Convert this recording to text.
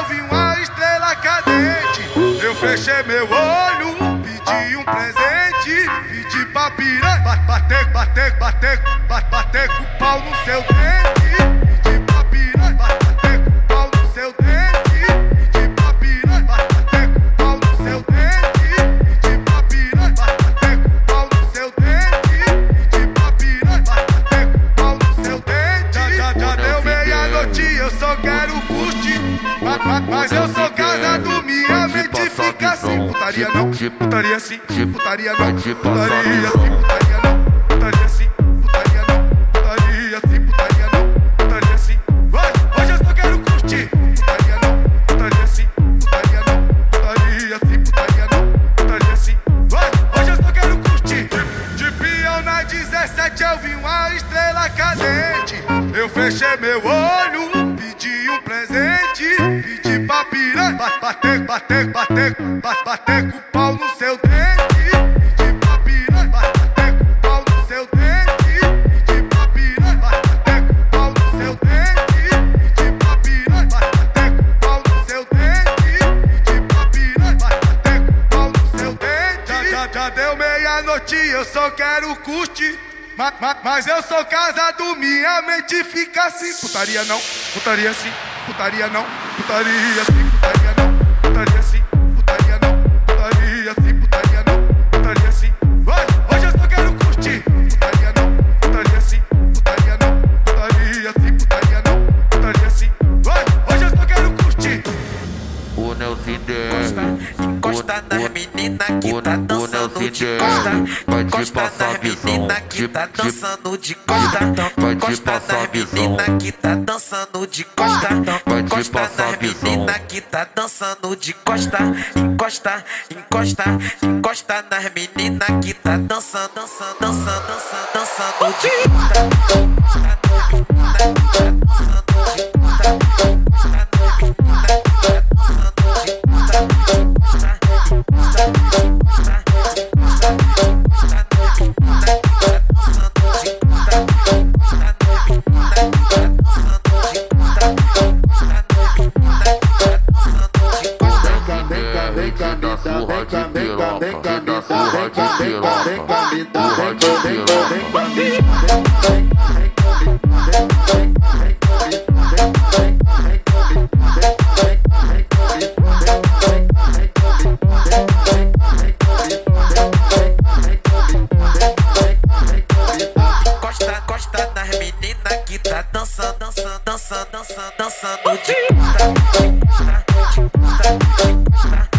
vi uma estrela cadente. Eu fechei meu olho, pedi um presente. Pedi pra piranha bater com o pau no seu dente. Pedi pra piranha bater com o pau no seu dente. Pedi pra piranha bater com o pau no seu dente. Pedi pra piranha bater com o pau no seu dente. Pedi pra piranha bater com o pau no seu dente. Já deu meia-noite, eu só quero curtir. Mas eu sou casado, minha mente fica assim. Putaria não, putaria sim, putaria não, putaria sim, putaria não, putaria sim, putaria não, putaria sim, putaria não, putaria sim. Hoje eu só quero curtir. Putaria não, putaria sim, putaria não, putaria sim, putaria não, putaria sim. Hoje eu só quero curtir. De peão na 17 eu vi uma estrela cadente. Eu fechei meu olho, pedi um presente. Pedi pra piranha bater com o pau no seu dente. Pedi pra piranha bater com o pau no seu dente. Pedi pra piranha bater com o pau no seu dente. Pedi pra piranha bater com o pau no seu dente. Pedi pra piranha bater com o pau no seu dente. Já deu meia-noite, eu só quero curtir. Mas eu sou casado, minha mente fica assim. Putaria não, putaria sim, putaria não, putaria sim, putaria não, putaria sim, putaria não, putaria sim, putaria não, putaria sim. Hoje eu só quero curtir. Putaria não, putaria sim, putaria não, putaria sim, putaria não, putaria sim. Hoje eu só quero curtir. O Nelson Encosta nas meninas que tá dançando de costa. Encosta nas meninas que tá dançando de costa. Encosta nas meninas que tá dançando de costa. Encosta nas meninas que tá dançando de costa. Encosta, encosta, encosta nas meninas que tá dançando, dançando, dançando, dançando de costa. Encosta nas meninas que tá dançando, dançando, dançando, dançando, dançando de costa.